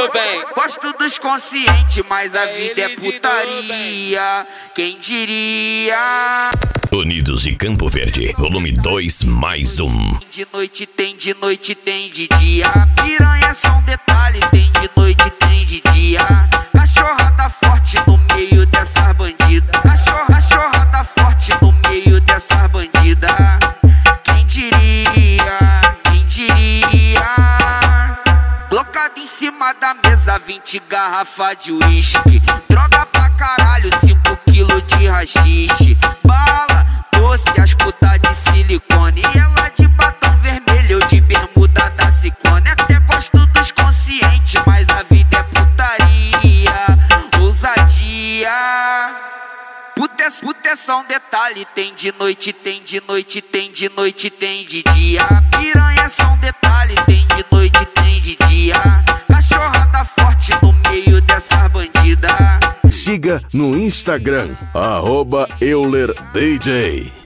demorou, bem. Gosto dos conscientes, mas a vida é putaria. Quem diria? Unidos e Campo Verde, volume 2+1. De noite tem, de noite tem de dia. Piranha é só um detalhe, tem de noite tem de dia. Cachorrada forte no meio dessas bandidas. Cachorrada forte no meio dessas bandidas. Quem diria? Quem diria? Colocado em cima da mesa 20 garrafa de uísque. Droga pra caralho, 5 quilos de rachixe. Bala, doce, as putas de silicone. E ela de batom vermelho, eu de bermuda da Ciclone. Até gosto dos conscientes, mas a vida é putaria. Ousadia. Puta é só um detalhe, tem de noite, tem de noite, tem de noite, tem de dia. Piranha é só um detalhe, tem de noite, tem de dia. Cachorrada forte no meio dessas bandidas. Siga no Instagram, @EulerDJ.